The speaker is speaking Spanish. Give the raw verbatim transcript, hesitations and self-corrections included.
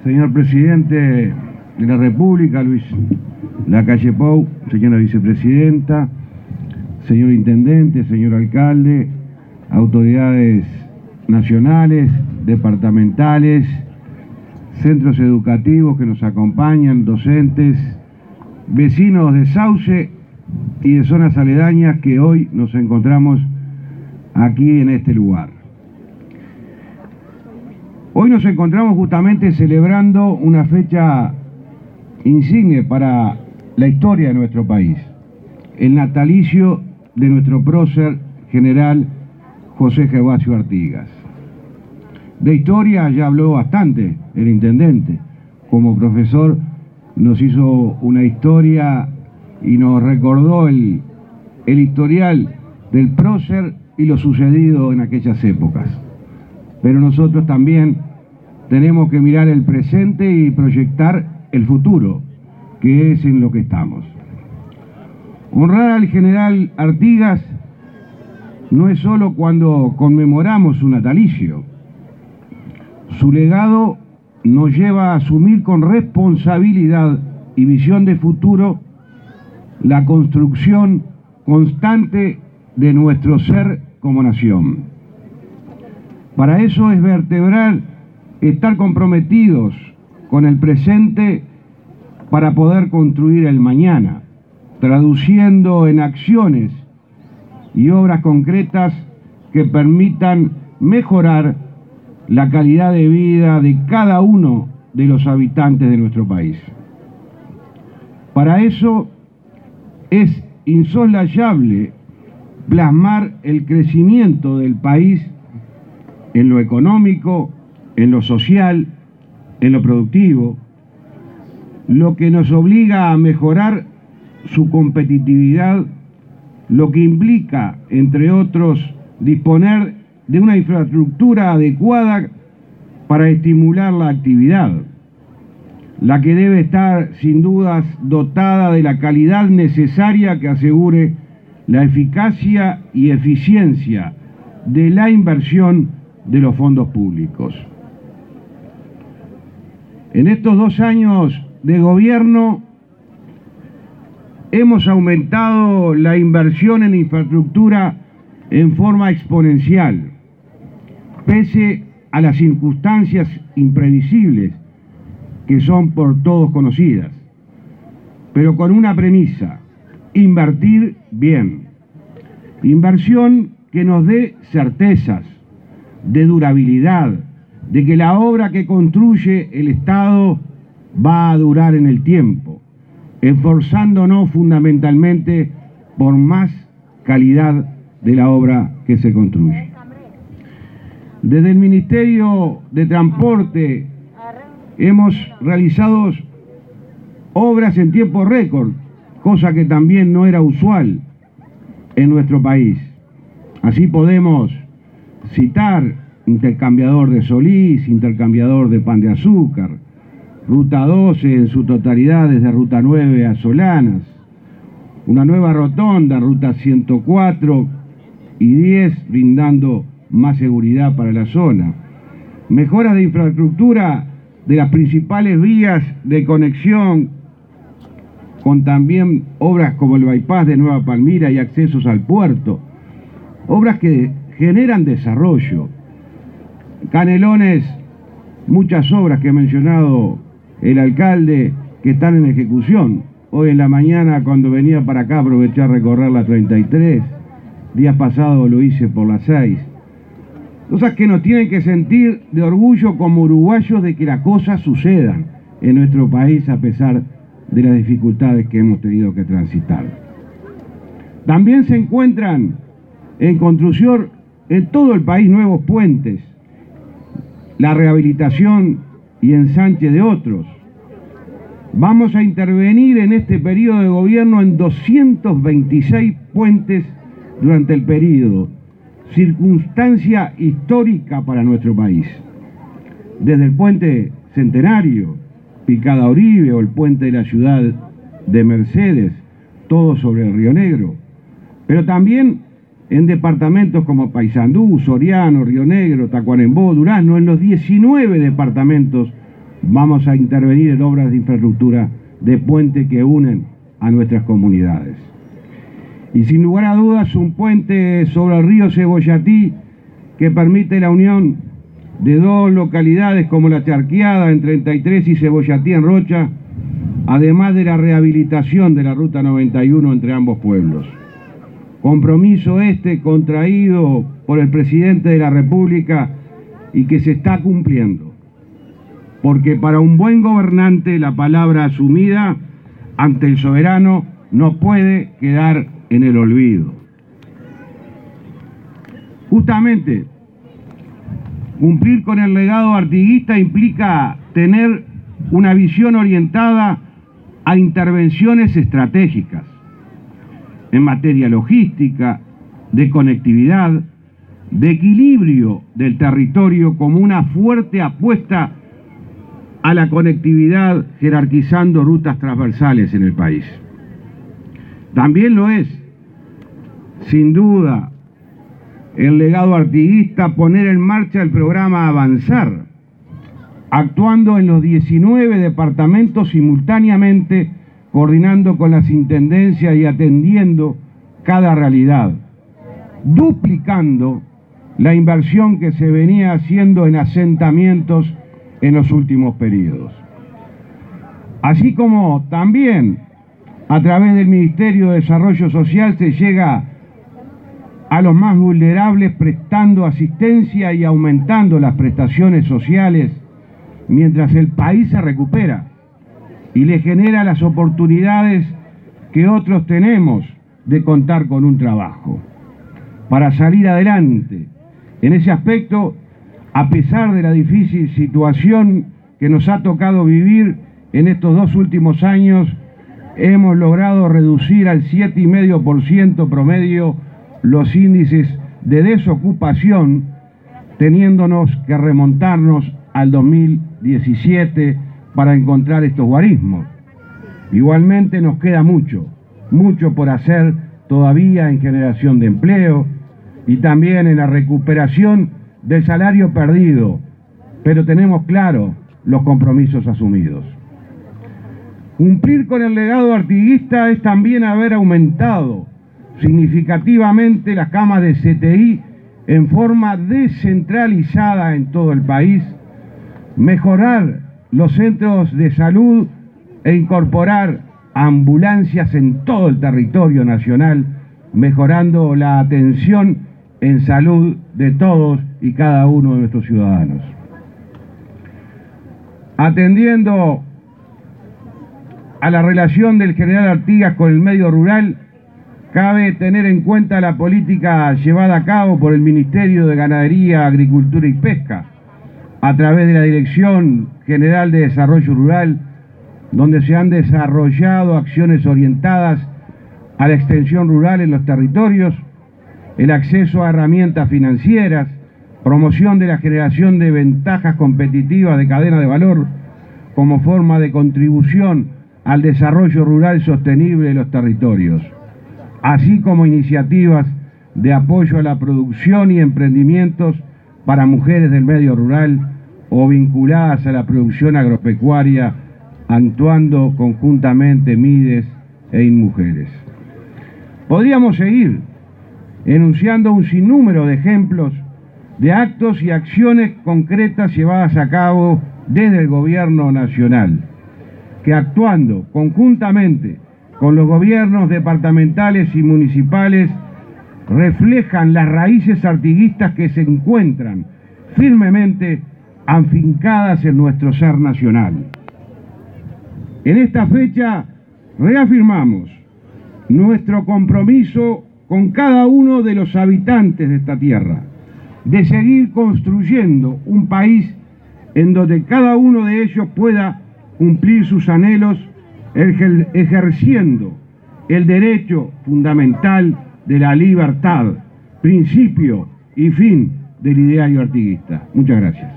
Señor Presidente de la República, Luis Lacalle Pou, señora Vicepresidenta, señor Intendente, señor Alcalde, autoridades nacionales, departamentales, centros educativos que nos acompañan, docentes, vecinos de Sauce y de zonas aledañas que hoy nos encontramos aquí en este lugar. Hoy nos encontramos justamente celebrando una fecha insigne para la historia de nuestro país, el natalicio de nuestro prócer general José Gervasio Artigas. De historia ya habló bastante el intendente. Como profesor nos hizo una historia y nos recordó el, el historial del prócer y lo sucedido en aquellas épocas. Pero nosotros también tenemos que mirar el presente y proyectar el futuro, que es en lo que estamos. Honrar al general Artigas no es solo cuando conmemoramos su natalicio. Su legado nos lleva a asumir con responsabilidad y visión de futuro la construcción constante de nuestro ser como nación. Para eso es vertebrar, estar comprometidos con el presente para poder construir el mañana, traduciendo en acciones y obras concretas que permitan mejorar la calidad de vida de cada uno de los habitantes de nuestro país. Para eso es insoslayable plasmar el crecimiento del país en lo económico, en lo social, en lo productivo, lo que nos obliga a mejorar su competitividad, lo que implica, entre otros, disponer de una infraestructura adecuada para estimular la actividad, la que debe estar sin dudas dotada de la calidad necesaria que asegure la eficacia y eficiencia de la inversión de los fondos públicos. En estos dos años de gobierno hemos aumentado la inversión en infraestructura en forma exponencial, pese a las circunstancias imprevisibles que son por todos conocidas, pero con una premisa: invertir bien. Inversión que nos dé certezas de durabilidad, de que la obra que construye el Estado va a durar en el tiempo, esforzándonos fundamentalmente por más calidad de la obra que se construye. Desde el Ministerio de Transporte hemos realizado obras en tiempo récord, cosa que también no era usual en nuestro país. Así podemos citar intercambiador de Solís, intercambiador de Pan de Azúcar, Ruta doce en su totalidad desde Ruta nueve a Solanas, una nueva rotonda, Ruta ciento cuatro y diez, brindando más seguridad para la zona, mejoras de infraestructura de las principales vías de conexión, con también obras como el bypass de Nueva Palmira y accesos al puerto, obras que generan desarrollo. Canelones, muchas obras que ha mencionado el alcalde que están en ejecución. Hoy en la mañana, cuando venía para acá, aproveché a recorrer la treinta y tres, días pasados lo hice por la seis. Cosas que nos tienen que sentir de orgullo como uruguayos de que las cosas sucedan en nuestro país a pesar de las dificultades que hemos tenido que transitar. También se encuentran en construcción en todo el país nuevos puentes, la rehabilitación y ensanche de otros. Vamos a intervenir en este periodo de gobierno en doscientos veintiséis puentes durante el periodo, circunstancia histórica para nuestro país. Desde el puente Centenario, Picada Oribe o el puente de la ciudad de Mercedes, todo sobre el Río Negro, pero también en departamentos como Paysandú, Soriano, Río Negro, Tacuarembó, Durazno, en los diecinueve departamentos vamos a intervenir en obras de infraestructura de puente que unen a nuestras comunidades. Y sin lugar a dudas, un puente sobre el río Cebollatí que permite la unión de dos localidades como La Charqueada en treinta y tres y Cebollatí en Rocha, además de la rehabilitación de la Ruta noventa y uno entre ambos pueblos. Compromiso este contraído por el presidente de la República y que se está cumpliendo. Porque para un buen gobernante la palabra asumida ante el soberano no puede quedar en el olvido. Justamente, cumplir con el legado artiguista implica tener una visión orientada a intervenciones estratégicas en materia logística, de conectividad, de equilibrio del territorio como una fuerte apuesta a la conectividad, jerarquizando rutas transversales en el país. También lo es, sin duda, el legado artiguista poner en marcha el programa Avanzar, actuando en los diecinueve departamentos simultáneamente, coordinando con las intendencias y atendiendo cada realidad, duplicando la inversión que se venía haciendo en asentamientos en los últimos periodos. Así como también a través del Ministerio de Desarrollo Social se llega a los más vulnerables prestando asistencia y aumentando las prestaciones sociales mientras el país se recupera y le genera las oportunidades que otros tenemos de contar con un trabajo para salir adelante. En ese aspecto, a pesar de la difícil situación que nos ha tocado vivir en estos dos últimos años, hemos logrado reducir al siete coma cinco por ciento promedio los índices de desocupación, teniéndonos que remontarnos al dos mil diecisiete para encontrar estos guarismos. Igualmente nos queda mucho, mucho por hacer todavía en generación de empleo y también en la recuperación del salario perdido, pero tenemos claro los compromisos asumidos. Cumplir con el legado artiguista es también haber aumentado significativamente las camas de C T I en forma descentralizada en todo el país, mejorar los centros de salud e incorporar ambulancias en todo el territorio nacional, mejorando la atención en salud de todos y cada uno de nuestros ciudadanos. Atendiendo a la relación del general Artigas con el medio rural, cabe tener en cuenta la política llevada a cabo por el Ministerio de Ganadería, Agricultura y Pesca, a través de la Dirección General de Desarrollo Rural, donde se han desarrollado acciones orientadas a la extensión rural en los territorios, el acceso a herramientas financieras, promoción de la generación de ventajas competitivas de cadena de valor como forma de contribución al desarrollo rural sostenible de los territorios, así como iniciativas de apoyo a la producción y emprendimientos para mujeres del medio rural o vinculadas a la producción agropecuaria, actuando conjuntamente MIDES e INMujeres. Podríamos seguir enunciando un sinnúmero de ejemplos de actos y acciones concretas llevadas a cabo desde el gobierno nacional, que actuando conjuntamente con los gobiernos departamentales y municipales reflejan las raíces artiguistas que se encuentran firmemente afincadas en nuestro ser nacional. En esta fecha reafirmamos nuestro compromiso con cada uno de los habitantes de esta tierra, de seguir construyendo un país en donde cada uno de ellos pueda cumplir sus anhelos, ejerciendo el derecho fundamental de la libertad, principio y fin del ideario artiguista. Muchas gracias.